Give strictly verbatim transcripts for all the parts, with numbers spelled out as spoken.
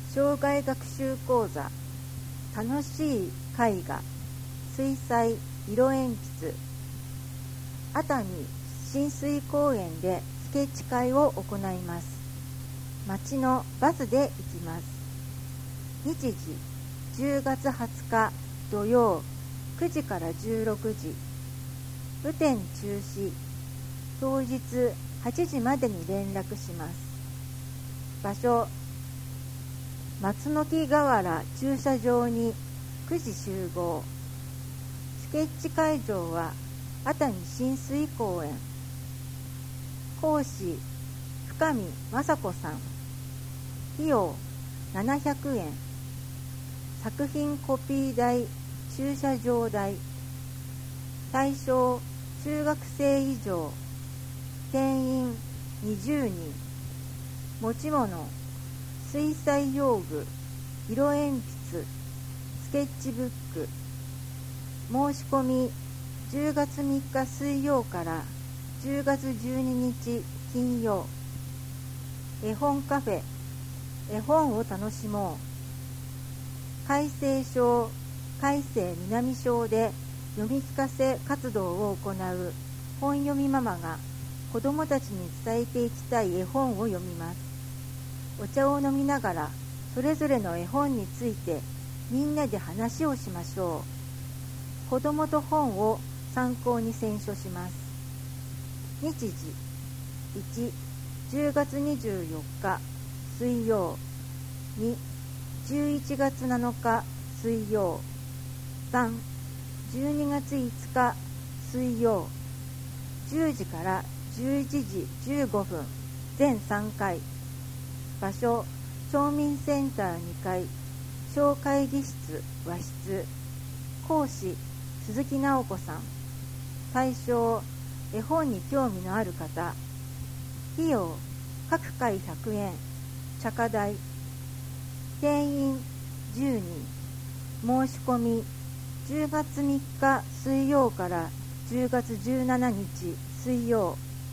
障害学習講座、楽しい絵画、水彩、色鉛筆、熱海親水公園でスケッチ会を行います。町のバスで行きます。日時じゅうがつはつか土曜くじからじゅうろくじ、雨天中止、当日はちじまでに連絡します。場所、松の木河原駐車場にくじ集合。スケッチ会場は熱海親水公園。講師、深見雅子さん。費用ななひゃくえん。作品コピー代、駐車場代。対象、中学生以上。定員にじゅうにん。持ち物、水彩用具、色鉛筆、スケッチブック。申し込みじゅうがつみっか水曜からじゅうがつじゅうににち金曜。絵本カフェ、絵本を楽しもう。海西小、海西南小で読み聞かせ活動を行う本読みママが子どもたちに伝えていきたい絵本を読みます。お茶を飲みながらそれぞれの絵本についてみんなで話をしましょう。子どもと本を参考に選書します。日時いち、じゅうがつにじゅうよっか水曜。に、じゅういちがつなのか水曜。さん、じゅうにがついつか水曜。じゅうじからじゅういちじじゅうごふん、全さんかい。場所、町民センターにかい、小会議室和室。講師、鈴木直子さん。対象、絵本に興味のある方。費用、各回ひゃくえん。茶化代。定員じゅうにん。申し込みじゅうがつみっか水曜からじゅうがつじゅうしちにち水曜。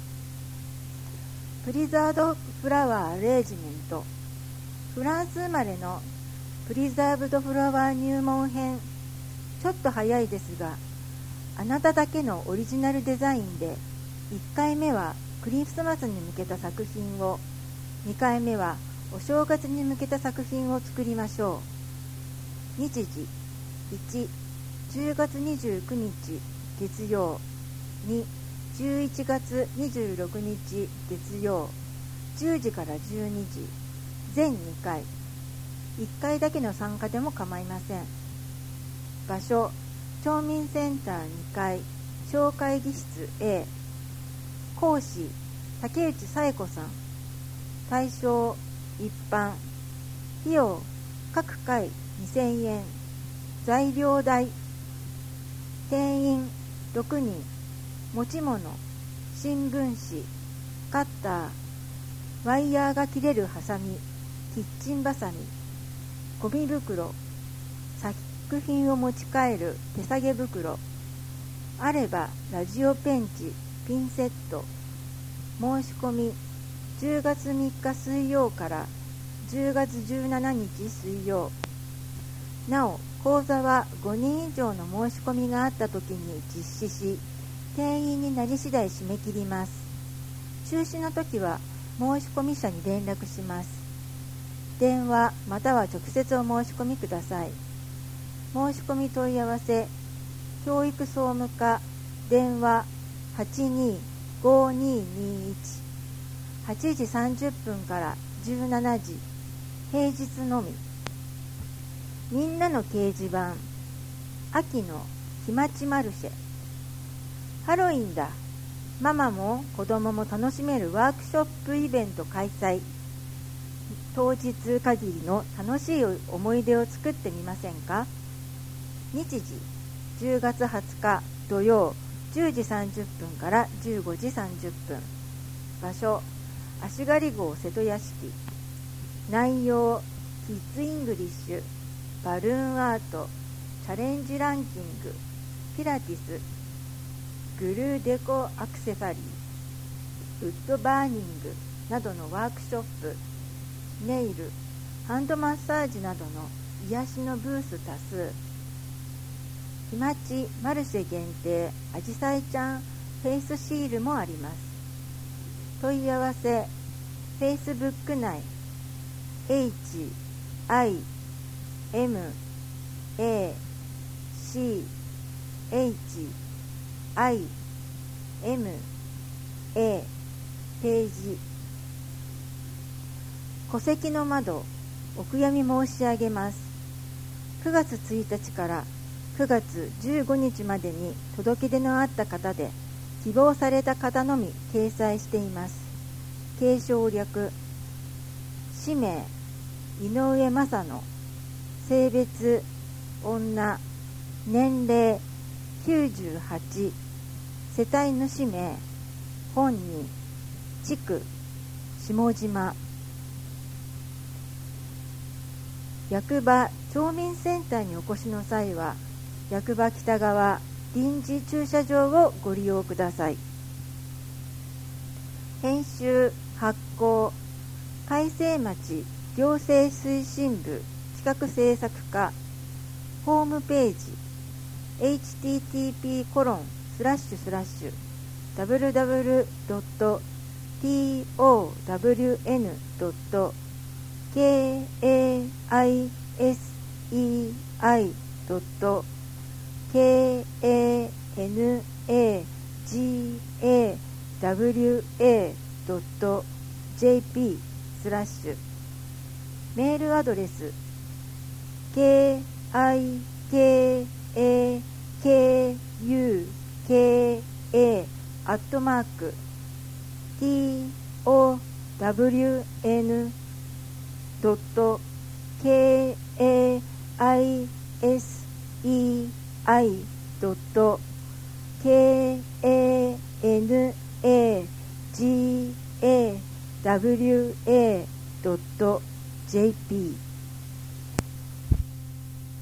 プリザードフラワーアレージメント。フランス生まれのプリザーブドフラワー入門編。ちょっと早いですが、あなただけのオリジナルデザインで、いっかいめはクリスマスに向けた作品を、にかいめはお正月に向けた作品を作りましょう。日時いち、じゅうがつにじゅうくにち月曜。に、じゅういちがつにじゅうろくにち月曜。じゅうじからじゅうにじ。全にかい。いっかいだけの参加でも構いません。場所、町民センターにかい、小会議室 A。講師、竹内紗恵子さん。対象、一般。費用、各回にせんえん。材料代。定員ろくにん。持ち物、新聞紙、カッター、ワイヤーが切れるハサミ、キッチンバサミ、ゴミ袋、作品を持ち帰る手提げ袋。あればラジオペンチ、ピンセット。申し込みじゅうがつみっか水曜からじゅうがつじゅうしちにち水曜。なお、講座はごにん以上の申し込みがあったときに実施し、定員になり次第締め切ります。中止のときは申し込み者に連絡します。電話または直接お申し込みください。申し込み問い合わせ、教育総務課、電話 はちにーごーにーにーいち。はちじさんじゅっぷんからじゅうしちじ、平日のみ。みんなの掲示板、秋の日町マルシェ。ハロウィンだ。ママも子供も楽しめるワークショップイベント開催。当日限りの楽しい思い出を作ってみませんか。日時じゅうがつはつか土曜じゅうじさんじゅっぷんからじゅうごじさんじゅっぷん。場所、足刈号瀬戸屋敷。内容、キッズイングリッシュ、バルーンアート、チャレンジランキング、ピラティス、グルーデコアクセサリー、ウッドバーニングなどのワークショップ、ネイル、 ハンドマッサージなどの癒しのブース多数。日町マルシェ限定アジサイちゃんフェイスシールもあります。問い合わせ Facebook 内 エイチアイエムエーシーエイチアイエムエー ページ。戸籍の窓お悔やみ申し上げます。くがつついたちからくがつじゅうごにちまでに届け出のあった方で希望された方のみ掲載しています。継承略氏名井上正野、性別女、年齢きゅうじゅうはち、世帯主名本人、地区下島。役場町民センターにお越しの際は役場北側臨時駐車場をご利用ください。編集発行海西町行政推進部企画制作課ホームページ エイチティーティーピーコロンスラッシュスラッシュダブリュダブリュドットトワンドットケーエーアイエスイーアイドットケーエーエヌエージーエーダブリュエードットジェーピースラッシュメールアドレス ケーアイケーエーケーユーケーエー アットマーク ティーオーダブリュエヌドットケーエーアイエスイーアイドットケーエーエヌエージーエーダブリュエードットジェーピー